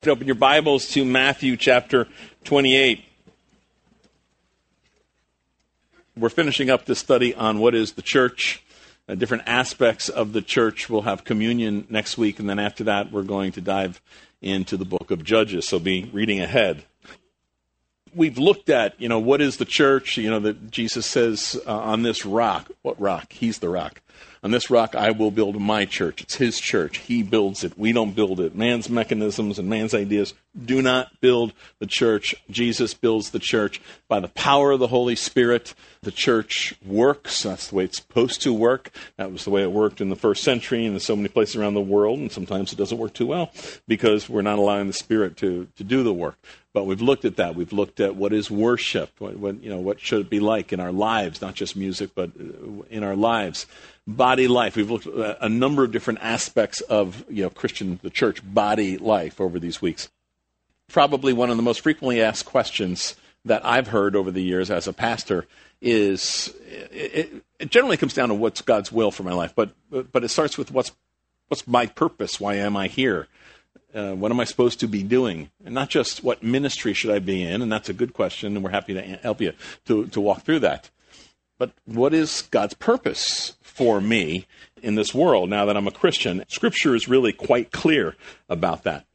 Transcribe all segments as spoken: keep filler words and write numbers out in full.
Open your Bibles to Matthew chapter twenty-eight. We're finishing up this study on what is the church, uh, different aspects of the church. We'll have communion next week, and then after that, we're going to dive into the book of Judges, so be reading ahead. We've looked at, you know, what is the church, you know, that Jesus says uh, on this rock. What rock? He's the rock. On this rock I will build my church. It's his church. He builds it. We don't build it. Man's mechanisms and man's ideas do not build the church. Jesus builds the church by the power of the Holy Spirit. The church works. That's the way it's supposed to work. That was the way it worked in the first century and in so many places around the world, and sometimes it doesn't work too well because we're not allowing the Spirit to, to do the work. But we've looked at that. We've looked at what is worship, what, what, you know, what should it be like in our lives, not just music, but in our lives. Body life. We've looked at a number of different aspects of, you know, Christian, the church body life over these weeks. Probably one of the most frequently asked questions that I've heard over the years as a pastor is, it, it generally comes down to what's God's will for my life, but but it starts with what's what's my purpose? Why am I here? Uh, what am I supposed to be doing? And not just what ministry should I be in, and that's a good question, and we're happy to help you to, to walk through that. But what is God's purpose for me in this world now that I'm a Christian? Scripture is really quite clear about that.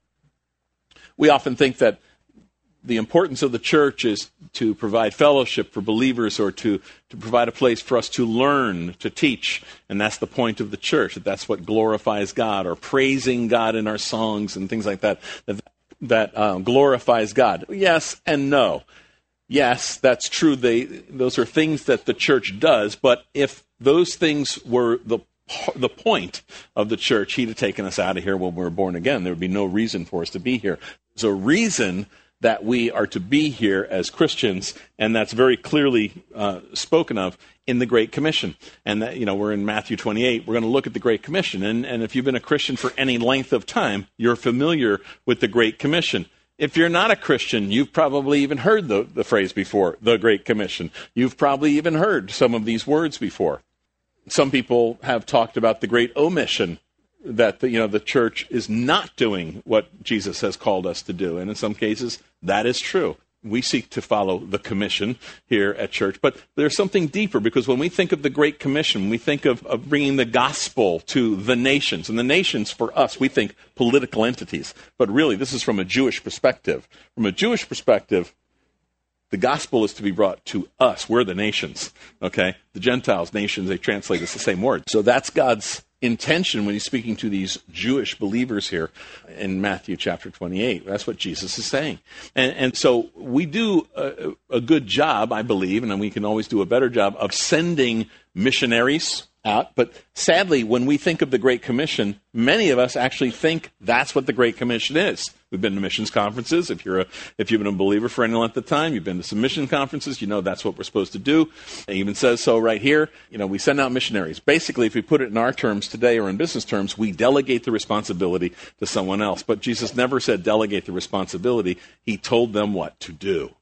We often think that the importance of the church is to provide fellowship for believers or to, to provide a place for us to learn, to teach. And that's the point of the church, that that's what glorifies God, or praising God in our songs and things like that, that, that um, glorifies God. Yes and no. Yes, that's true. They, those are things that the church does, but if those things were the the point of the church, he'd have taken us out of here when we were born again. There would be no reason for us to be here. There's a reason that we are to be here as Christians, and that's very clearly uh, spoken of in the Great Commission. And that, you know, we're in Matthew twenty-eight. We're going to look at the Great Commission. And, and if you've been a Christian for any length of time, you're familiar with the Great Commission. If you're not a Christian, you've probably even heard the, the phrase before, the Great Commission. You've probably even heard some of these words before. Some people have talked about the Great Omission, that the, you know, the church is not doing what Jesus has called us to do. And in some cases, that is true. We seek to follow the commission here at church. But there's something deeper, because when we think of the Great Commission, we think of, of bringing the gospel to the nations. And the nations, for us, we think political entities. But really, this is from a Jewish perspective. From a Jewish perspective, the gospel is to be brought to us. We're the nations, okay? The Gentiles, nations, they translate it's the same word. So that's God's intention when he's speaking to these Jewish believers here in Matthew chapter twenty-eight. That's what Jesus is saying. And, and so we do a, a good job, I believe, and we can always do a better job of sending missionaries out. But sadly, when we think of the Great Commission, many of us actually think that's what the Great Commission is. We've been to missions conferences. If you're a, if you've been a believer for any length of time, you've been to some mission conferences, you know that's what we're supposed to do. It even says so right here. You know, we send out missionaries. Basically, if we put it in our terms today or in business terms, we delegate the responsibility to someone else. But Jesus never said delegate the responsibility. He told them what to do.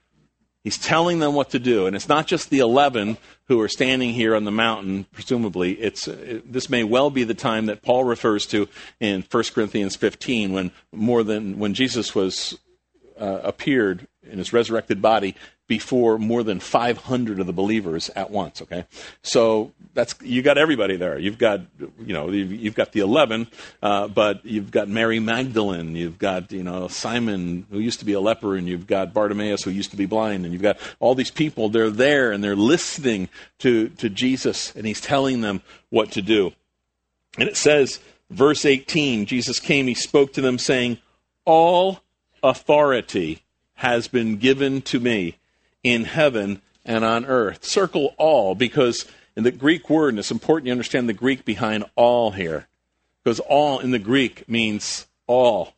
He's telling them what to do. And it's not just the eleven who are standing here on the mountain, presumably. It's it, this may well be the time that Paul refers to in First Corinthians fifteen, when more than when Jesus was uh, appeared in his resurrected body before more than five hundred of the believers at once, okay? So that's you got everybody there. You've got, you know, you've, you've got the eleven, uh, but you've got Mary Magdalene, you've got, you know, Simon, who used to be a leper, and you've got Bartimaeus, who used to be blind, and you've got all these people. They're there, and they're listening to, to Jesus, and he's telling them what to do. And it says, verse eighteen, Jesus came, he spoke to them, saying, all authority has been given to me in heaven and on earth. Circle all, because in the Greek word, and it's important you understand the Greek behind all here, because all in the Greek means all.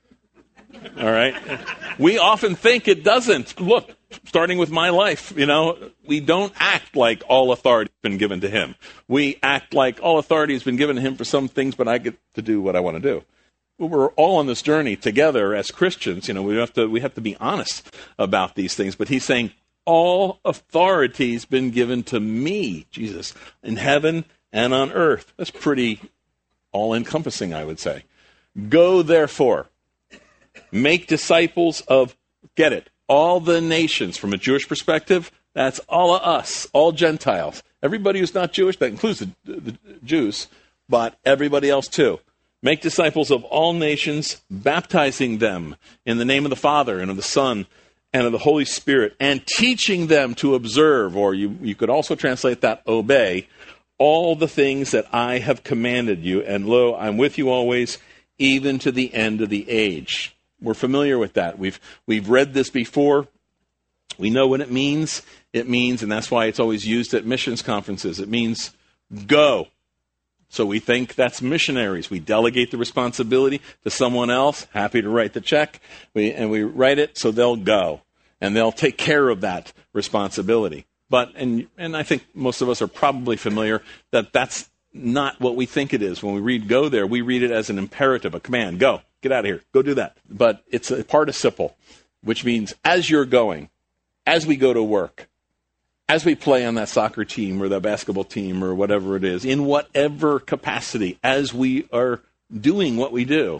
All right? We often think it doesn't. Look, starting with my life, you know, we don't act like all authority has been given to him. We act like all authority has been given to him for some things, but I get to do what I want to do. We're all on this journey together as Christians. You know, we have to we have to be honest about these things. But he's saying, all authority's been given to me, Jesus, in heaven and on earth. That's pretty all-encompassing, I would say. Go, therefore. Make disciples of, get it, all the nations. From a Jewish perspective, that's all of us, all Gentiles. Everybody who's not Jewish, that includes the, the Jews, but everybody else too. Make disciples of all nations, baptizing them in the name of the Father and of the Son and of the Holy Spirit, and teaching them to observe, or you, you could also translate that obey, all the things that I have commanded you. And lo, I'm with you always, even to the end of the age. We're familiar with that. We've we've read this before. We know what it means. It means, and that's why it's always used at missions conferences, it means go. So we think that's missionaries. We delegate the responsibility to someone else, happy to write the check, we, and we write it so they'll go. And they'll take care of that responsibility. But, and and I think most of us are probably familiar that that's not what we think it is. When we read go there, we read it as an imperative, a command. Go, get out of here, go do that. But it's a participle, which means as you're going, as we go to work, as we play on that soccer team or the basketball team or whatever it is, in whatever capacity, as we are doing what we do,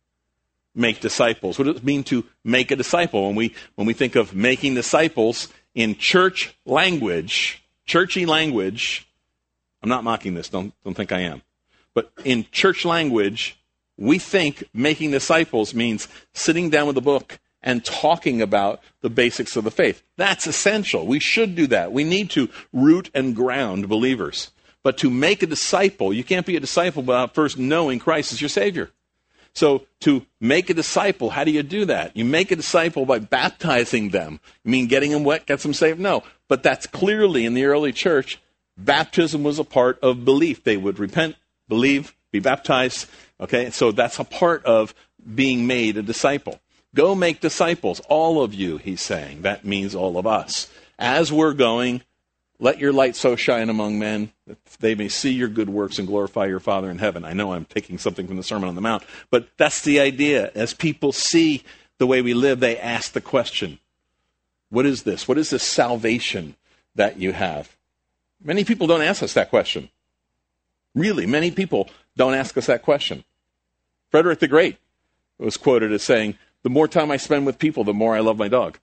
make disciples. What does it mean to make a disciple? When we when we think of making disciples in church language, churchy language, I'm not mocking this, don't don't think I am. But in church language, we think making disciples means sitting down with a book and talking about the basics of the faith. That's essential. We should do that. We need to root and ground believers. But to make a disciple, you can't be a disciple without first knowing Christ as your Savior. So to make a disciple, how do you do that? You make a disciple by baptizing them. You mean getting them wet, gets them saved? No. But that's clearly in the early church, baptism was a part of belief. They would repent, believe, be baptized. Okay, so that's a part of being made a disciple. Go make disciples, all of you, he's saying. That means all of us. As we're going, let your light so shine among men that they may see your good works and glorify your Father in heaven. I know I'm taking something from the Sermon on the Mount, but that's the idea. As people see the way we live, they ask the question, what is this? What is this salvation that you have? Many people don't ask us that question. Really, many people don't ask us that question. Frederick the Great was quoted as saying, the more time I spend with people, the more I love my dog.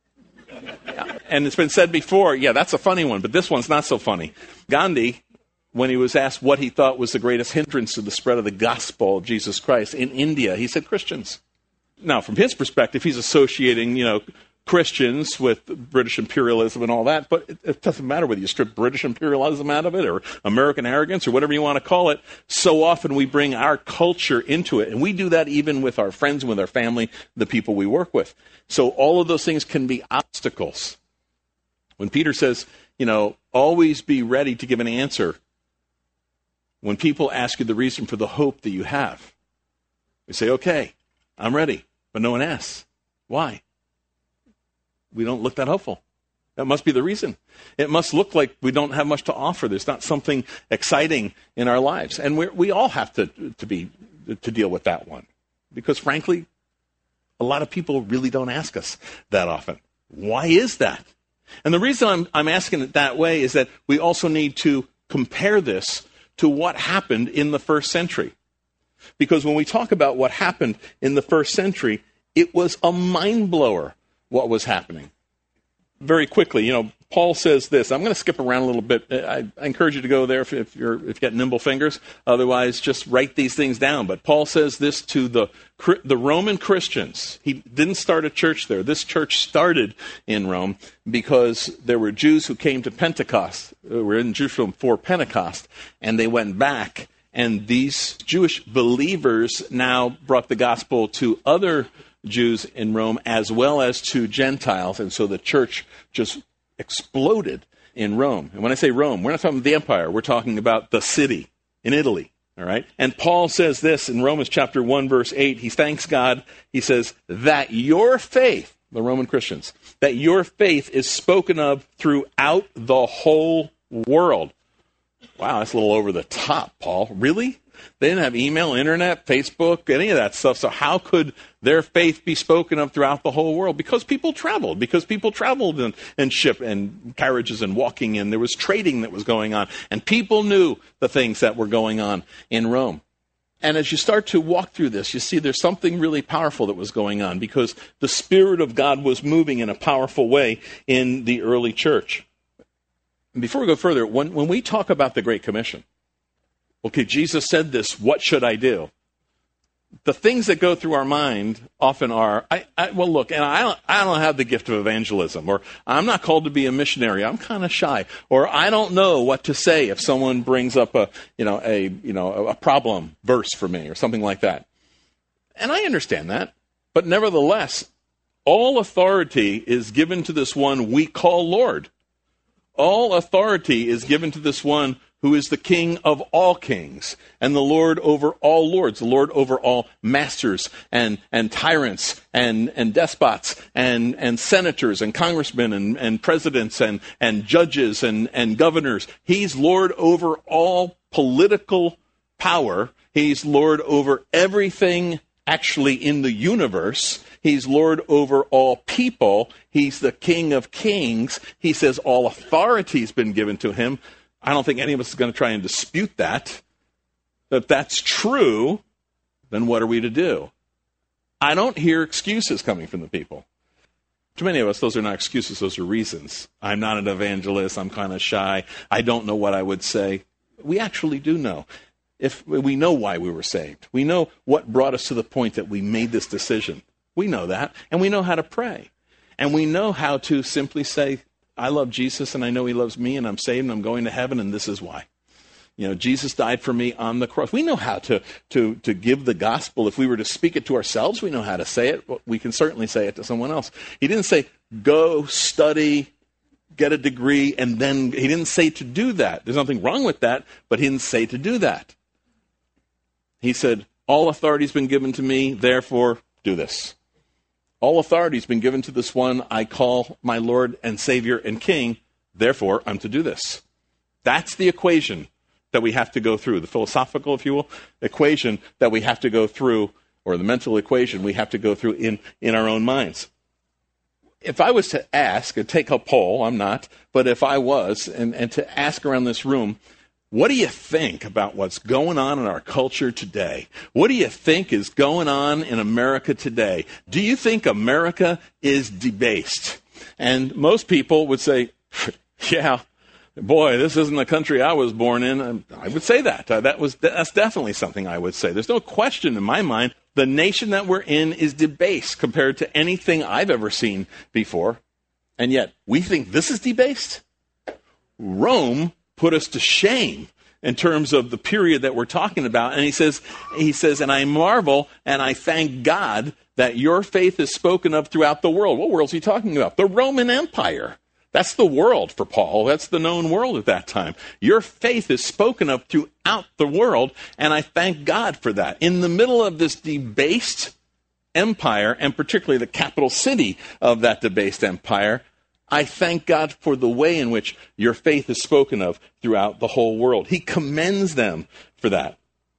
And it's been said before, yeah, that's a funny one, but this one's not so funny. Gandhi, when he was asked what he thought was the greatest hindrance to the spread of the gospel of Jesus Christ in India, he said Christians. Now, from his perspective, he's associating, you know, Christians with British imperialism and all that, but it, it doesn't matter whether you strip British imperialism out of it or American arrogance or whatever you want to call it. So often we bring our culture into it, and we do that even with our friends and with our family, the people we work with. So all of those things can be obstacles. When Peter says, you know, always be ready to give an answer when people ask you the reason for the hope that you have, you say, okay, I'm ready, but no one asks. Why? We don't look that hopeful. That must be the reason. It must look like we don't have much to offer. There's not something exciting in our lives. And we we all have to, to be to deal with that one. Because frankly, a lot of people really don't ask us that often. Why is that? And the reason I'm, I'm asking it that way is that we also need to compare this to what happened in the first century. Because when we talk about what happened in the first century, it was a mind blower what was happening. Very quickly, you know, Paul says this. I'm going to skip around a little bit. I, I encourage you to go there if, if you're if you got nimble fingers. Otherwise, just write these things down. But Paul says this to the the Roman Christians. He didn't start a church there. This church started in Rome because there were Jews who came to Pentecost, who were in Jerusalem for Pentecost, and they went back. And these Jewish believers now brought the gospel to other Jews in Rome as well as to Gentiles. And so the church just exploded in Rome. And when I say Rome, we're not talking about the empire. We're talking about the city in Italy. All right. And Paul says this in Romans chapter one, verse eight. He thanks God. He says that your faith, the Roman Christians, that your faith is spoken of throughout the whole world. Wow, that's a little over the top, Paul. Really? They didn't have email, internet, Facebook, any of that stuff. So how could their faith be spoken of throughout the whole world? Because people traveled. Because people traveled and, and ship and carriages and walking in. There was trading that was going on. And people knew the things that were going on in Rome. And as you start to walk through this, you see there's something really powerful that was going on because the Spirit of God was moving in a powerful way in the early church. And before we go further, when, when we talk about the Great Commission, okay, Jesus said this, what should I do? The things that go through our mind often are, I, I, well, look, and I don't, I don't have the gift of evangelism, or I'm not called to be a missionary. I'm kind of shy, or I don't know what to say if someone brings up a, you know, a, you know, a problem verse for me, or something like that. And I understand that, but nevertheless, all authority is given to this one we call Lord. All authority is given to this one who is the King of all kings, and the Lord over all lords, the Lord over all masters and, and tyrants and, and despots and, and senators and congressmen and, and presidents and, and judges and, and governors. He's Lord over all political power. He's Lord over everything actually in the universe. He's Lord over all people. He's the King of kings. He says all authority's been given to him. I don't think any of us is going to try and dispute that. If that's true, then what are we to do? I don't hear excuses coming from the people. To many of us, those are not excuses, those are reasons. I'm not an evangelist, I'm kind of shy, I don't know what I would say. We actually do know. If we know why we were saved. We know what brought us to the point that we made this decision. We know that, and we know how to pray. And we know how to simply say, I love Jesus, and I know he loves me, and I'm saved, and I'm going to heaven, and this is why. You know, Jesus died for me on the cross. We know how to, to, to give the gospel. If we were to speak it to ourselves, we know how to say it. We can certainly say it to someone else. He didn't say, go study, get a degree, and then he didn't say to do that. There's nothing wrong with that, but he didn't say to do that. He said, all authority has been given to me, therefore do this. All authority has been given to this one I call my Lord and Savior and King, therefore I'm to do this. That's the equation that we have to go through, the philosophical, if you will, equation that we have to go through, or the mental equation we have to go through in, in our own minds. If I was to ask, and take a poll, I'm not, but if I was, and, and to ask around this room, what do you think about what's going on in our culture today? What do you think is going on in America today? Do you think America is debased? And most people would say, yeah, boy, this isn't the country I was born in. I would say that. Uh, that was that's definitely something I would say. There's no question in my mind the nation that we're in is debased compared to anything I've ever seen before. And yet, we think this is debased? Rome put us to shame in terms of the period that we're talking about. And he says, he says, and I marvel and I thank God that your faith is spoken of throughout the world. What world is he talking about? The Roman Empire. That's the world for Paul. That's the known world at that time. Your faith is spoken of throughout the world, and I thank God for that. In the middle of this debased empire, and particularly the capital city of that debased empire, I thank God for the way in which your faith is spoken of throughout the whole world. He commends them for that.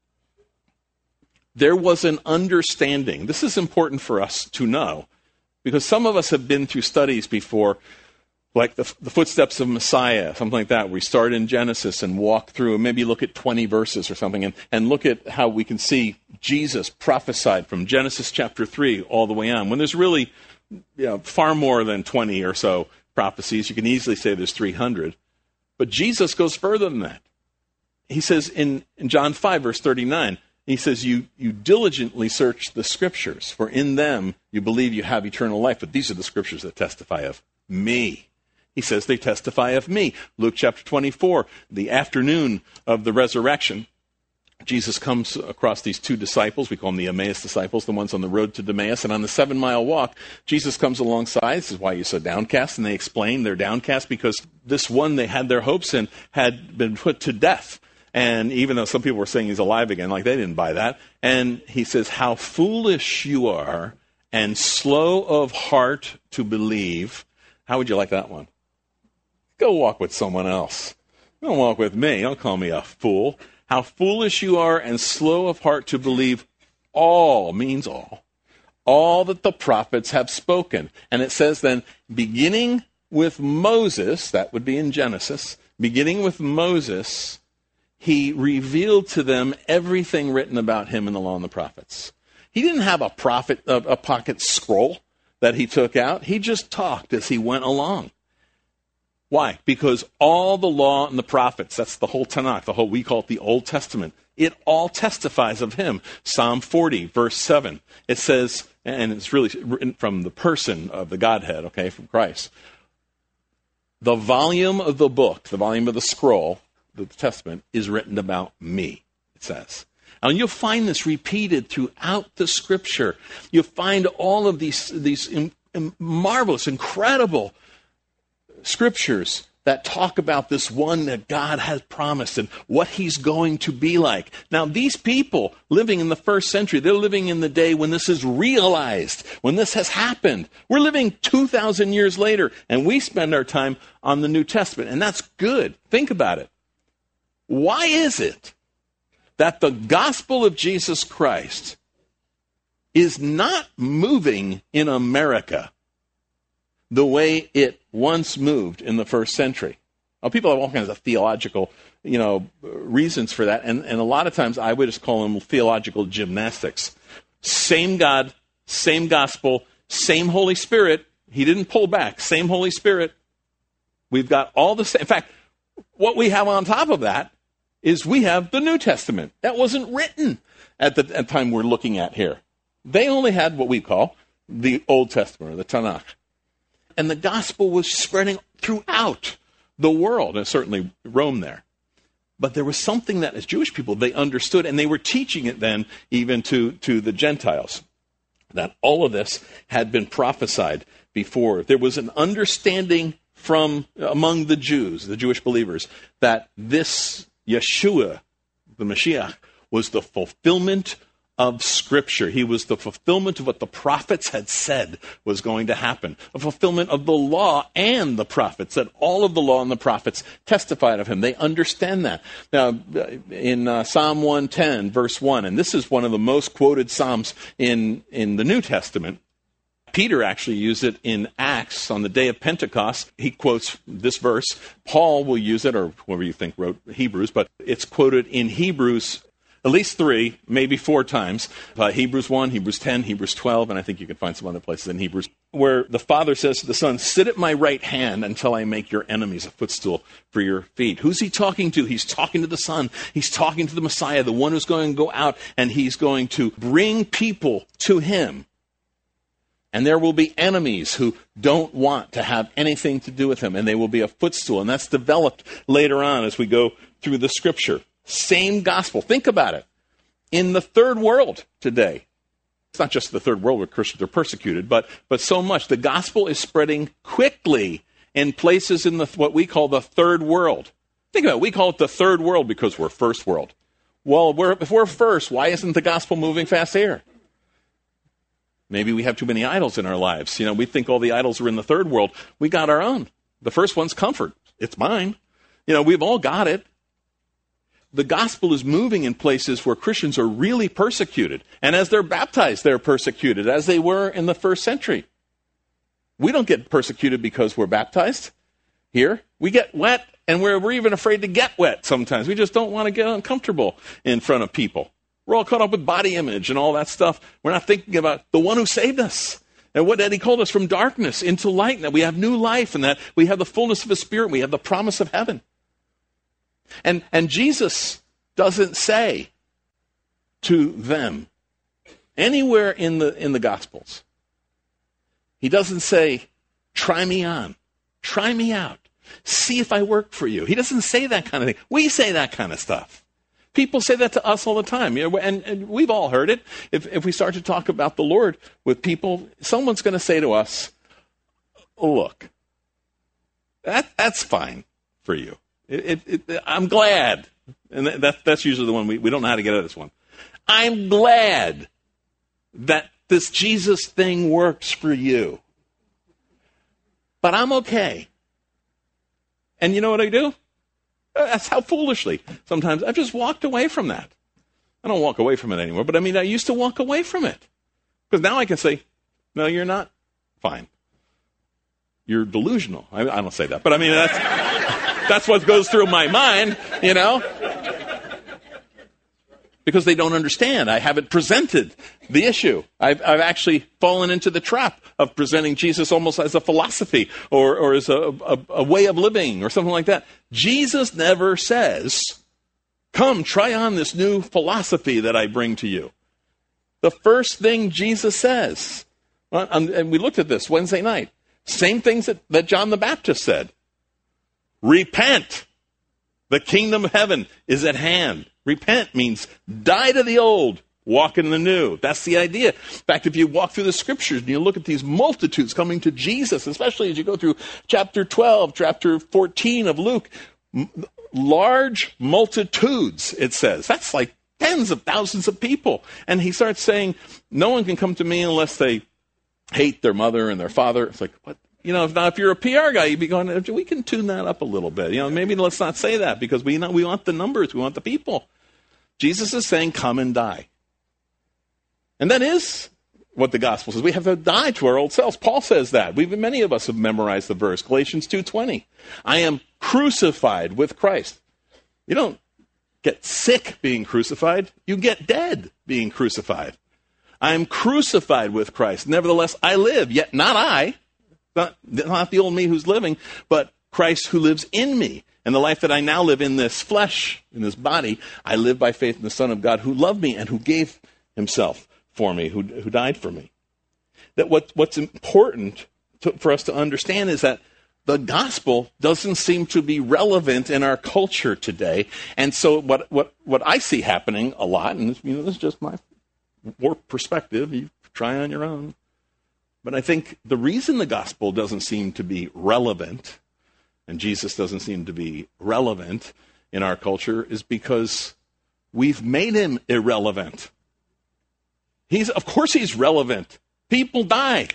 There was an understanding. This is important for us to know, because some of us have been through studies before, like the, the footsteps of Messiah, something like that. We start in Genesis and walk through, and maybe look at twenty verses or something, and, and look at how we can see Jesus prophesied from Genesis chapter three all the way on. When there's really you know, far more than twenty or so prophecies, you can easily say there's three hundred. But Jesus goes further than that. He says in, in John five, verse thirty-nine, he says, you, you diligently search the scriptures, for in them you believe you have eternal life. But these are the scriptures that testify of me. He says they testify of me. Luke chapter twenty-four, the afternoon of the resurrection, Jesus comes across these two disciples. We call them the Emmaus disciples, the ones on the road to Emmaus. And on the seven-mile walk, Jesus comes alongside. This is why you're so downcast. And they explain they're downcast because this one they had their hopes in had been put to death. And even though some people were saying he's alive again, like they didn't buy that. And he says, how foolish you are and slow of heart to believe. How would you like that one? Go walk with someone else. Don't walk with me. Don't call me a fool. How foolish you are and slow of heart to believe all, means all, all that the prophets have spoken. And it says then, beginning with Moses, that would be in Genesis, beginning with Moses, he revealed to them everything written about him in the law and the prophets. He didn't have a prophet, a, a pocket scroll that he took out. He just talked as he went along. Why? Because all the law and the prophets, that's the whole Tanakh, the whole, we call it the Old Testament, it all testifies of him. Psalm forty, verse seven, it says, and it's really written from the person of the Godhead, okay, from Christ. The volume of the book, the volume of the scroll, the Testament, is written about me, it says. And you'll find this repeated throughout the Scripture. You'll find all of these, these in, in marvelous, incredible Scriptures that talk about this one that God has promised and what he's going to be like. Now, these people living in the first century, they're living in the day when this is realized, when this has happened. We're living two thousand years later, and we spend our time on the New Testament, and that's good. Think about it. Why is it that the gospel of Jesus Christ is not moving in America the way it once moved in the first century? Now, people have all kinds of theological, you know, reasons for that, and, and a lot of times I would just call them theological gymnastics. Same God, same gospel, same Holy Spirit. He didn't pull back. Same Holy Spirit. We've got all the same. In fact, what we have on top of that is we have the New Testament. That wasn't written at the, at the time we're looking at here. They only had what we call the Old Testament, or the Tanakh. And the gospel was spreading throughout the world, and certainly Rome there. But there was something that as Jewish people they understood, and they were teaching it then even to, to the Gentiles, that all of this had been prophesied before. There was an understanding from among the Jews, the Jewish believers, that this Yeshua, the Mashiach, was the fulfillment of Scripture. He was the fulfillment of what the prophets had said was going to happen. A fulfillment of the law and the prophets, that all of the law and the prophets testified of him. They understand that. Now, in uh, Psalm one ten, verse one, and this is one of the most quoted Psalms in, in the New Testament. Peter actually used it in Acts on the day of Pentecost. He quotes this verse. Paul will use it, or whoever you think wrote Hebrews, but it's quoted in Hebrews at least three, maybe four times. Uh, Hebrews one, Hebrews ten, Hebrews twelve, and I think you can find some other places in Hebrews, where the Father says to the Son, sit at my right hand until I make your enemies a footstool for your feet. Who's he talking to? He's talking to the Son. He's talking to the Messiah, the one who's going to go out, and he's going to bring people to him. And there will be enemies who don't want to have anything to do with him, and they will be a footstool. And that's developed later on as we go through the Scripture. Same gospel. Think about it. In the third world today, it's not just the third world where Christians are persecuted, but, but so much. The gospel is spreading quickly in places in the what we call the third world. Think about it. We call it the third world because we're first world. Well, we're, if we're first, why isn't the gospel moving fast here? Maybe we have too many idols in our lives. You know, we think all the idols are in the third world. We got our own. The first one's comfort. It's mine. You know, we've all got it. The gospel is moving in places where Christians are really persecuted. And as they're baptized, they're persecuted, as they were in the first century. We don't get persecuted because we're baptized here. We get wet, and we're, we're even afraid to get wet sometimes. We just don't want to get uncomfortable in front of people. We're all caught up with body image and all that stuff. We're not thinking about the one who saved us and what that he called us from darkness into light, and that we have new life, and that we have the fullness of his Spirit. We have the promise of heaven. And, and Jesus doesn't say to them anywhere in the, in the Gospels, he doesn't say, try me on, try me out, see if I work for you. He doesn't say that kind of thing. We say that kind of stuff. People say that to us all the time, you know, and, and we've all heard it. If, if we start to talk about the Lord with people, someone's going to say to us, look, that, that's fine for you. It, it, it, I'm glad. And that, that's usually the one we, we don't know how to get out of this one. I'm glad that this Jesus thing works for you. But I'm okay. And you know what I do? That's how foolishly sometimes I've just walked away from that. I don't walk away from it anymore, but I mean, I used to walk away from it. Because now I can say, no, you're not. Fine. You're delusional. I, I don't say that, but I mean, that's, that's what goes through my mind, you know. because they don't understand. I haven't presented the issue. I've, I've actually fallen into the trap of presenting Jesus almost as a philosophy or, or as a, a, a way of living or something like that. Jesus never says, come, try on this new philosophy that I bring to you. The first thing Jesus says, and we looked at this Wednesday night, same things that, that John the Baptist said. Repent. The kingdom of heaven is at hand. Repent means die to the old, walk in the new. That's the idea. In fact, if you walk through the scriptures and you look at these multitudes coming to Jesus, especially as you go through chapter twelve, chapter fourteen of Luke, m- large multitudes, it says. That's like tens of thousands of people. And he starts saying, no one can come to me unless they hate their mother and their father. It's like, what? You know, if, now, if you're a P R guy, you'd be going, we can tune that up a little bit. You know, maybe let's not say that because we know, we want the numbers, we want the people. Jesus is saying, come and die. And that is what the gospel says. We have to die to our old selves. Paul says that. We've, many of us have memorized the verse, Galatians two twenty. I am crucified with Christ. You don't get sick being crucified. You get dead being crucified. I am crucified with Christ. Nevertheless, I live, yet not I. Not, not the old me who's living, but Christ who lives in me. And the life that I now live in this flesh, in this body, I live by faith in the Son of God who loved me and who gave himself for me, who, who died for me. That what, what's important to, for us to understand is that the gospel doesn't seem to be relevant in our culture today. And so what, what, what I see happening a lot, and you know, this is just my warped perspective, you try on your own. But I think the reason the gospel doesn't seem to be relevant, and Jesus doesn't seem to be relevant in our culture, is because we've made him irrelevant. He's, of course he's relevant. People die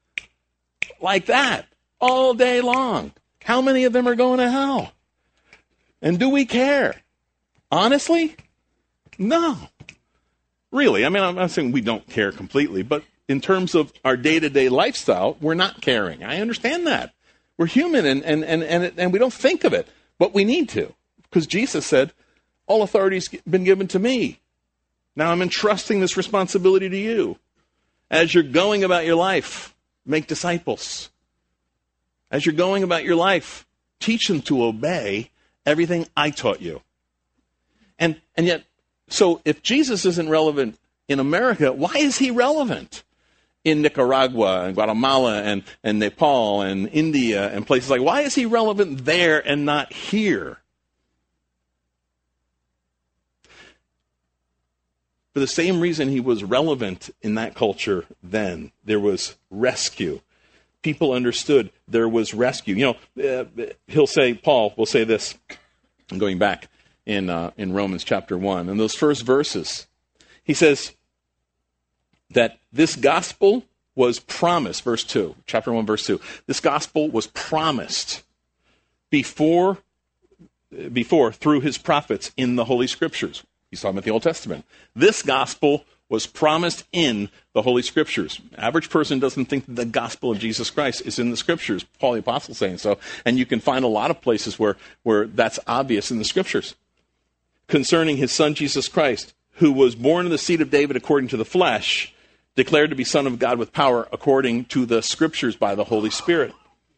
like that all day long. How many of them are going to hell? And do we care? Honestly? No. Really, I mean, I'm not saying we don't care completely, but in terms of our day-to-day lifestyle, we're not caring. I understand that. We're human, and, and, and, and, it, and we don't think of it, but we need to. Because Jesus said, all authority's been given to me. Now I'm entrusting this responsibility to you. As you're going about your life, make disciples. As you're going about your life, teach them to obey everything I taught you. And, and yet, so if Jesus isn't relevant in America, why is he relevant in Nicaragua and Guatemala and, and Nepal and India and places like, why is he relevant there and not here? For the same reason he was relevant in that culture then. There was rescue. People understood there was rescue. You know, uh, he'll say, Paul will say this, I'm going back in, uh, in Romans chapter one, in those first verses, he says, that this gospel was promised, verse two, chapter one, verse two. This gospel was promised before, before through his prophets in the Holy Scriptures. He's talking about the Old Testament. This gospel was promised in the Holy Scriptures. Average person doesn't think that the gospel of Jesus Christ is in the Scriptures. Paul the Apostle saying so. And you can find a lot of places where, where that's obvious in the Scriptures. Concerning his son Jesus Christ, who was born in the seed of David according to the flesh, declared to be Son of God with power according to the Scriptures by the Holy Spirit.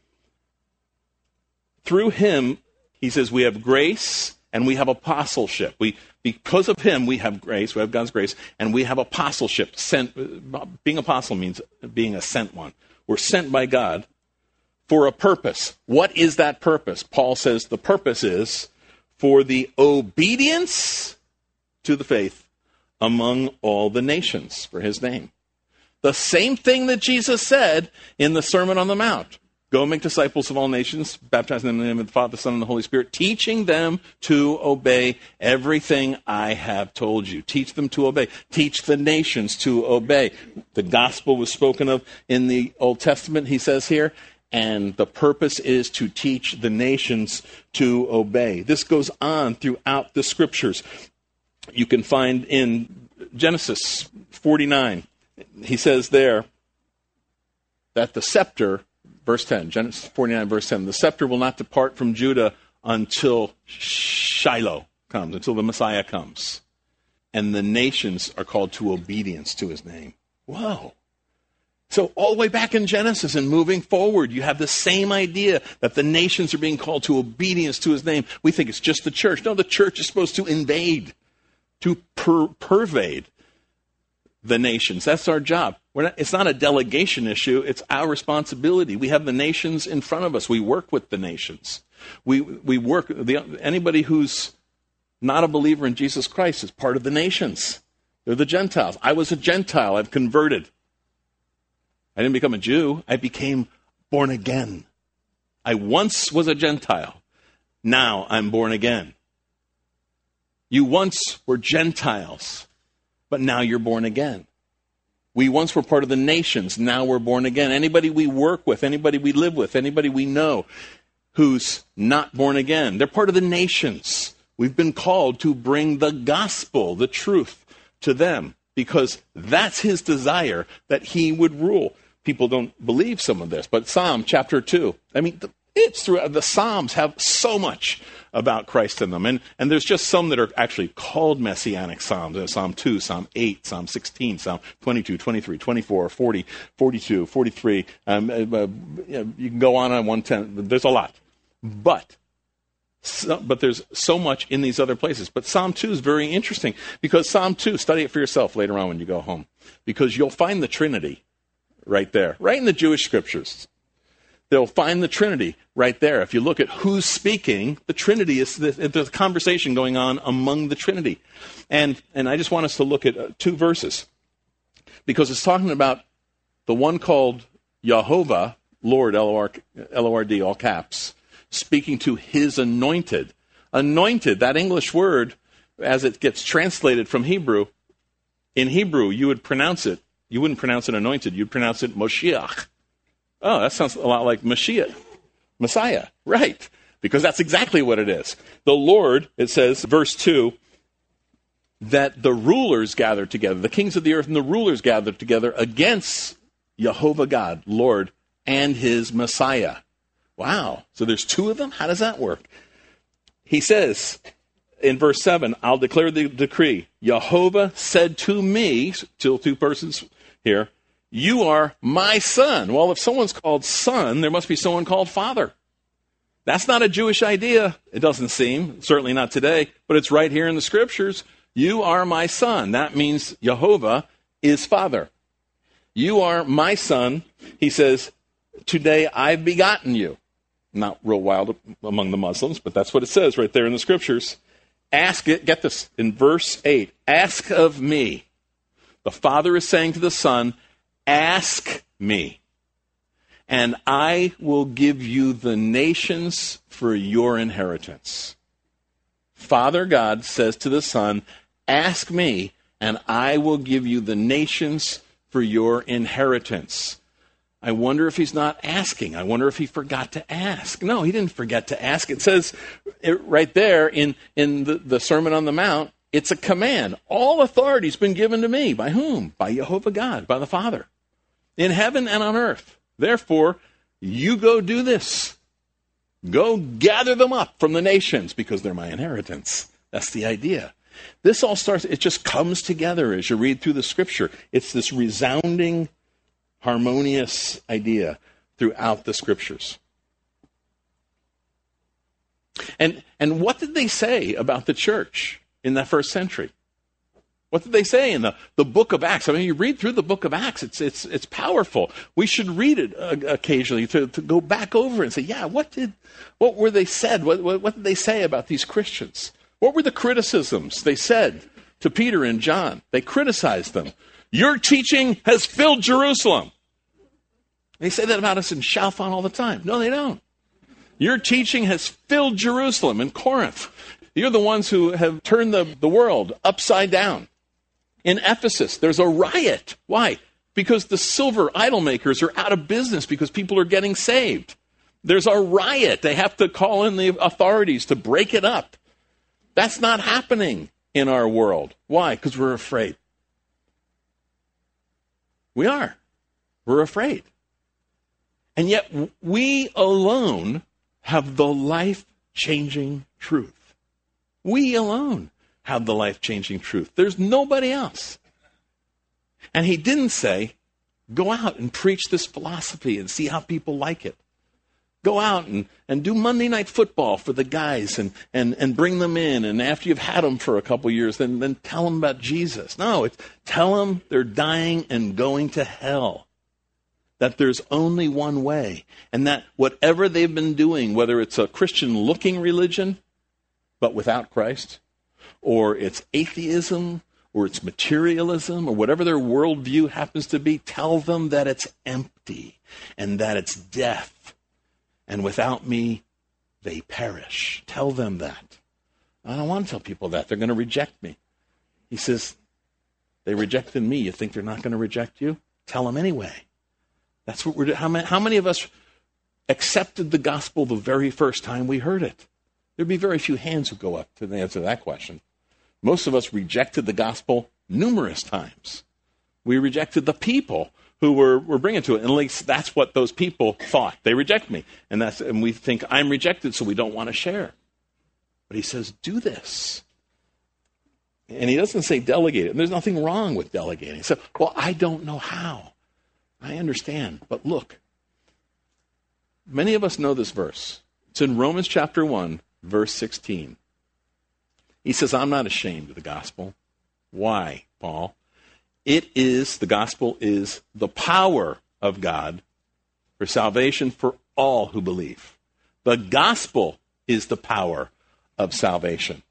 Through him, he says, we have grace and we have apostleship. We, because of him, we have grace, we have God's grace, and we have apostleship. Sent, being apostle means being a sent one. We're sent by God for a purpose. What is that purpose? Paul says the purpose is for the obedience to the faith among all the nations for his name. The same thing that Jesus said in the Sermon on the Mount. Go make disciples of all nations, baptizing them in the name of the Father, the Son, and the Holy Spirit, teaching them to obey everything I have told you. Teach them to obey. Teach the nations to obey. The gospel was spoken of in the Old Testament, he says here, and the purpose is to teach the nations to obey. This goes on throughout the Scriptures. You can find in Genesis forty-nine, he says there that the scepter, verse ten, Genesis forty-nine, verse ten, the scepter will not depart from Judah until Shiloh comes, until the Messiah comes. and the nations are called to obedience to his name. Whoa. So all the way back in Genesis and moving forward, you have the same idea that the nations are being called to obedience to his name. We think it's just the church. No, the church is supposed to invade, to per- pervade the nations. That's our job. We're not, it's not a delegation issue. It's our responsibility. We have the nations in front of us. We work with the nations. We we work. The, anybody who's not a believer in Jesus Christ is part of the nations. They're the Gentiles. I was a Gentile. I've converted. I didn't become a Jew. I became born again. I once was a Gentile. Now I'm born again. You once were Gentiles, but now you're born again. We once were part of the nations. Now we're born again. Anybody we work with, anybody we live with, anybody we know who's not born again, they're part of the nations. We've been called to bring the gospel, the truth, to them because that's his desire, that he would rule. People don't believe some of this, but Psalm chapter two, I mean, it's throughout. The Psalms have so much about Christ in them. And, and there's just some that are actually called messianic Psalms. There's Psalm two, Psalm eight, Psalm sixteen, Psalm twenty-two, twenty-three, twenty-four, forty, forty-two, forty-three. Um, uh, you know, you can go on on one ten. There's a lot. But So, but there's so much in these other places. But Psalm two is very interesting because Psalm two, study it for yourself later on when you go home, because you'll find the Trinity right there, right in the Jewish scriptures. They'll find the Trinity right there. If you look at who's speaking, the Trinity is, there's a conversation going on among the Trinity. And, and I just want us to look at uh, two verses because it's talking about the one called Jehovah, Lord, L O R D, all caps, speaking to his anointed. Anointed, that English word, as it gets translated from Hebrew, in Hebrew, you would pronounce it, you wouldn't pronounce it anointed, you'd pronounce it Moshiach. Oh, that sounds a lot like Mashiach, Messiah, right, because that's exactly what it is. The Lord, it says, verse two, that the rulers gathered together, the kings of the earth and the rulers gathered together against Jehovah God, Lord, and his Messiah. Wow. So there's two of them? How does that work? He says in verse seven, I'll declare the decree. Jehovah said to me, still two persons here, you are my son. Well, if someone's called son, there must be someone called father. That's not a Jewish idea, it doesn't seem. Certainly not today, but it's right here in the scriptures. You are my son. That means Jehovah is father. You are my son. He says, today I've begotten you. Not real wild among the Muslims, but that's what it says right there in the scriptures. Ask it, get this, in verse eight, ask of me. The Father is saying to the Son, ask me, and I will give you the nations for your inheritance. Father God says to the Son, ask me, and I will give you the nations for your inheritance. I wonder if he's not asking. I wonder if he forgot to ask. No, he didn't forget to ask. It says it right there in, in the, the Sermon on the Mount, it's a command. All authority has been given to me. By whom? By Jehovah God, by the Father, in heaven and on earth. Therefore, you go do this. Go gather them up from the nations because they're my inheritance. That's the idea. This all starts, it just comes together as you read through the scripture. It's this resounding, harmonious idea throughout the scriptures. And and what did they say about the church in that first century? What did they say in the, the book of Acts? I mean, you read through the book of Acts, it's it's it's powerful. We should read it uh, occasionally to, to go back over and say, yeah, what did what were they said? What, what what did they say about these Christians? What were the criticisms they said to Peter and John? They criticized them. Your teaching has filled Jerusalem. They say that about us in Chalfont all the time. No, they don't. Your teaching has filled Jerusalem and Corinth. You're the ones who have turned the, the world upside down. In Ephesus, there's a riot. Why? Because the silver idol makers are out of business because people are getting saved. There's a riot. They have to call in the authorities to break it up. That's not happening in our world. Why? Because we're afraid. We are. We're afraid. And yet we alone have the life-changing truth. We alone. have the life-changing truth. There's nobody else. And he didn't say, go out and preach this philosophy and see how people like it. Go out and, and do Monday Night Football for the guys and, and, and bring them in. And after you've had them for a couple years, then, then tell them about Jesus. No, it's tell them they're dying and going to hell. That there's only one way. And that whatever they've been doing, whether it's a Christian-looking religion, but without Christ, or it's atheism, or it's materialism, or whatever their worldview happens to be, tell them that it's empty and that it's death. And without me, they perish. Tell them that. I don't want to tell people that. They're going to reject me. He says, they rejected me. You think they're not going to reject you? Tell them anyway. That's what we're doing. How many, how many of us accepted the gospel the very first time we heard it? There'd be very few hands who go up to answer that question. Most of us rejected the gospel numerous times. We rejected the people who were, were bringing to it. And at least that's what those people thought. They reject me. And, that's, and we think, I'm rejected, so we don't want to share. But he says, do this. And he doesn't say delegate it. And there's nothing wrong with delegating. He said, well, I don't know how. I understand. But look, many of us know this verse. It's in Romans chapter one, verse sixteen. He says, I'm not ashamed of the gospel. Why, Paul? It is, the gospel is the power of God for salvation for all who believe. The gospel is the power of salvation.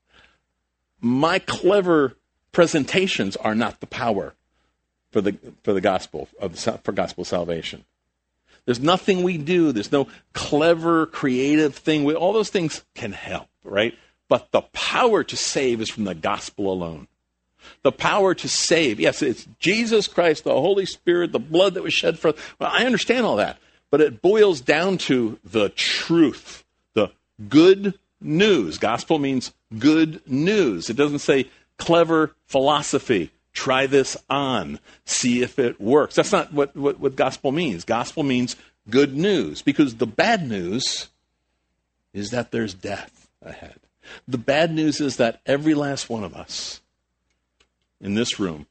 My clever presentations are not the power for the for the gospel of the, for gospel salvation. There's nothing we do. There's no clever, creative thing. We, all those things can help, right? But the power to save is from the gospel alone. The power to save, yes, it's Jesus Christ, the Holy Spirit, the blood that was shed for us. Well, I understand all that, but it boils down to the truth, the good news. Gospel means good news. It doesn't say clever philosophy. Try this on. See if it works. That's not what, what, what gospel means. Gospel means good news, because the bad news is that there's death ahead. The bad news is that every last one of us in this room,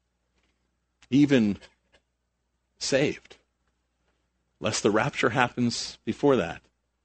even saved, lest the rapture happens before that.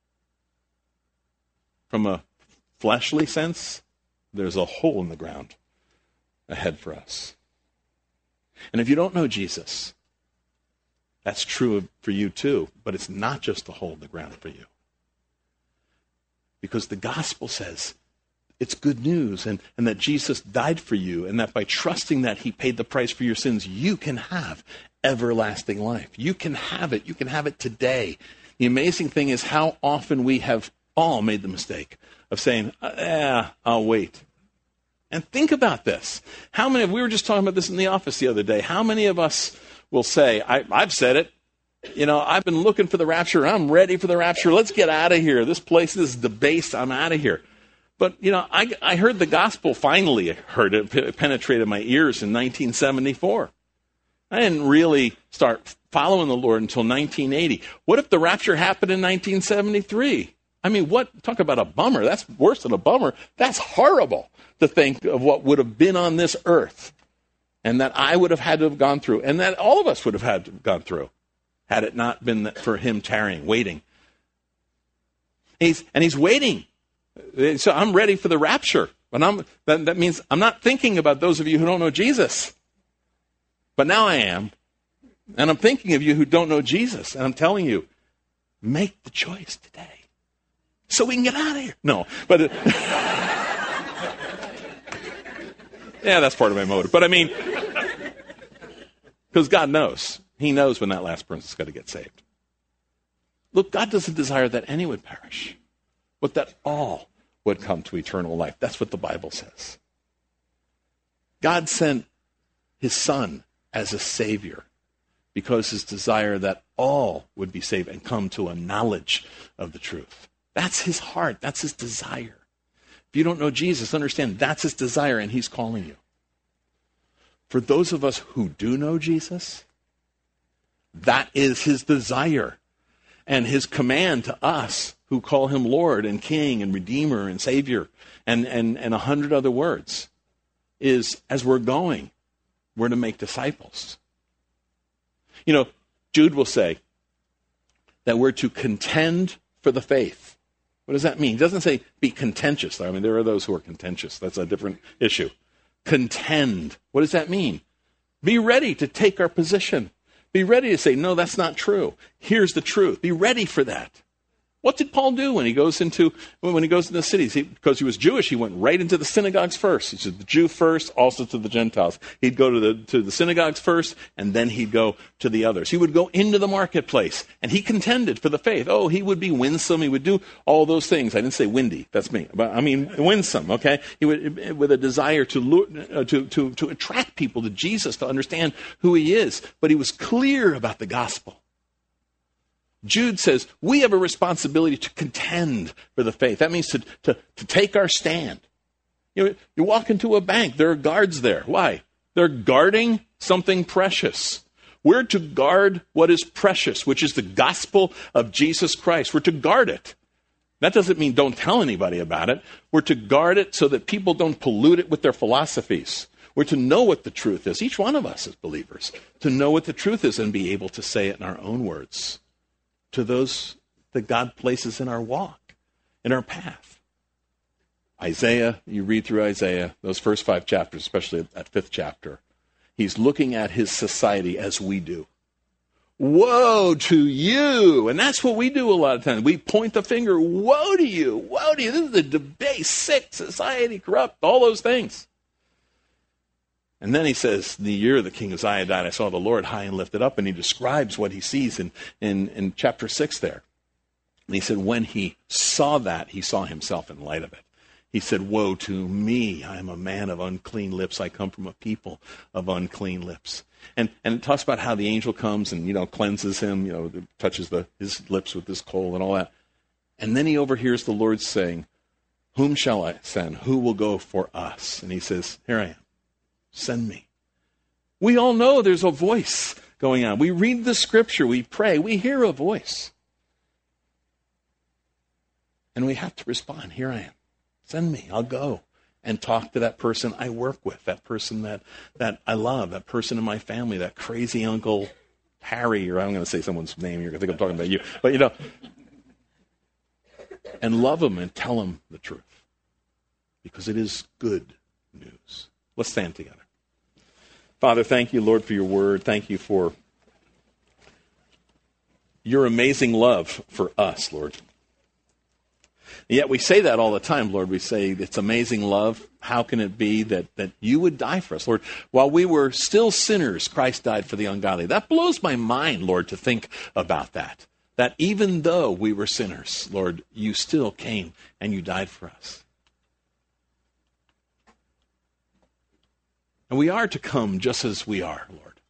From a fleshly sense, there's a hole in the ground ahead for us. And if you don't know Jesus, that's true for you too, but it's not just a hole in the ground for you. Because the gospel says it's good news, and, and that Jesus died for you, and that by trusting that he paid the price for your sins, you can have everlasting life. You can have it. You can have it today. The amazing thing is how often we have all made the mistake of saying, eh, I'll wait. And think about this. How many, we were just talking about this in the office the other day, how many of us will say, I, I've said it, you know, I've been looking for the rapture, I'm ready for the rapture, let's get out of here. This place is debased, I'm out of here. But, you know, I, I heard the gospel, finally heard it, it penetrated my ears in nineteen seventy-four. I didn't really start following the Lord until nineteen eighty. What if the rapture happened in nineteen seventy-three? I mean, what? Talk about a bummer. That's worse than a bummer. That's horrible to think of what would have been on this earth, and that I would have had to have gone through, and that all of us would have had to have gone through, had it not been for him tarrying, waiting. He's, and he's waiting. So I'm ready for the rapture. But I'm, that, that means I'm not thinking about those of you who don't know Jesus. But now I am. And I'm thinking of you who don't know Jesus. And I'm telling you, make the choice today so we can get out of here. No, but it, yeah, that's part of my motive. But I mean, because God knows. He knows when that last person's going to get saved. Look, God doesn't desire that any would perish, but that all would come to eternal life. That's what the Bible says. God sent his Son as a Savior because his desire that all would be saved and come to a knowledge of the truth. That's his heart. That's his desire. If you don't know Jesus, understand that's his desire, and he's calling you. For those of us who do know Jesus, that is his desire. And his command to us who call him Lord and King and Redeemer and Savior and, and, and a hundred other words, is as we're going, we're to make disciples. You know, Jude will say that we're to contend for the faith. What does that mean? He doesn't say be contentious. I mean, there are those who are contentious. That's a different issue. Contend. What does that mean? Be ready to take our position. Be ready to say, no, that's not true. Here's the truth. Be ready for that. What did Paul do when he goes into when he goes into the cities? He, because he was Jewish, he went right into the synagogues first. He said the Jew first, also to the Gentiles. He'd go to the to the synagogues first, and then he'd go to the others. He would go into the marketplace, and he contended for the faith. Oh, he would be winsome. He would do all those things. I didn't say windy. That's me. But I mean winsome. Okay, he would with a desire to lure, uh, to to to attract people to Jesus, to understand who he is. But he was clear about the gospel. Jude says, we have a responsibility to contend for the faith. That means to, to, to take our stand. You know, you walk into a bank, there are guards there. Why? They're guarding something precious. We're to guard what is precious, which is the gospel of Jesus Christ. We're to guard it. That doesn't mean don't tell anybody about it. We're to guard it so that people don't pollute it with their philosophies. We're to know what the truth is, each one of us as believers, to know what the truth is and be able to say it in our own words to those that God places in our walk, in our path. Isaiah, you read through Isaiah, those first five chapters, especially that fifth chapter, he's looking at his society as we do. Woe to you! And that's what we do a lot of times. We point the finger, woe to you, woe to you. This is a debased, sick society, corrupt, all those things. And then he says, the year the king Uzziah died, I saw the Lord high and lifted up, and he describes what he sees in, in, in chapter six there. And he said, when he saw that, he saw himself in light of it. He said, woe to me, I am a man of unclean lips. I come from a people of unclean lips. And and it talks about how the angel comes and, you know, cleanses him, you know, touches the, his lips with this coal and all that. And then he overhears the Lord saying, whom shall I send? Who will go for us? And he says, here I am. Send me. We all know there's a voice going on. We read the scripture, we pray, we hear a voice. And we have to respond, here I am. Send me, I'll go and talk to that person I work with, that person that, that I love, that person in my family, that crazy Uncle Harry, or I'm going to say someone's name, you're going to think I'm talking about you. But, you know, and love them and tell them the truth. Because it is good news. Let's stand together. Father, thank you, Lord, for your word. Thank you for your amazing love for us, Lord. And yet we say that all the time, Lord. We say it's amazing love. How can it be that, that you would die for us, Lord? While we were still sinners, Christ died for the ungodly. That blows my mind, Lord, to think about that. That even though we were sinners, Lord, you still came and you died for us. And we are to come just as we are, Lord.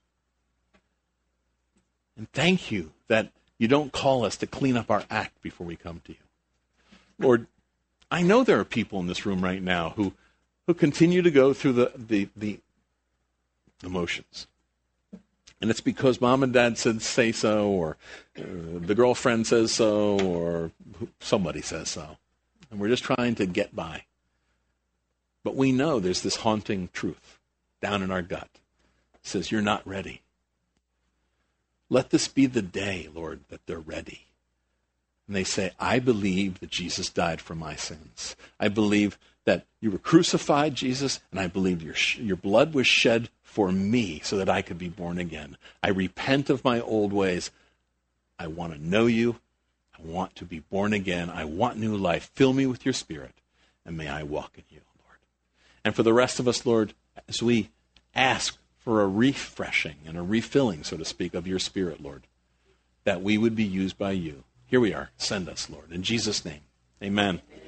And thank you that you don't call us to clean up our act before we come to you. Lord, I know there are people in this room right now who, who continue to go through the, the, the emotions. And it's because mom and dad said say so, or uh, the girlfriend says so, or somebody says so. And we're just trying to get by. But we know there's this haunting truth down in our gut. It says, you're not ready. Let this be the day, Lord, that they're ready. And they say, I believe that Jesus died for my sins. I believe that you were crucified, Jesus, and I believe your, your blood was shed for me so that I could be born again. I repent of my old ways. I want to know you. I want to be born again. I want new life. Fill me with your Spirit, and may I walk in you, Lord. And for the rest of us, Lord, as we ask for a refreshing and a refilling, so to speak, of your Spirit, Lord, that we would be used by you. Here we are. Send us, Lord. In Jesus' name, amen.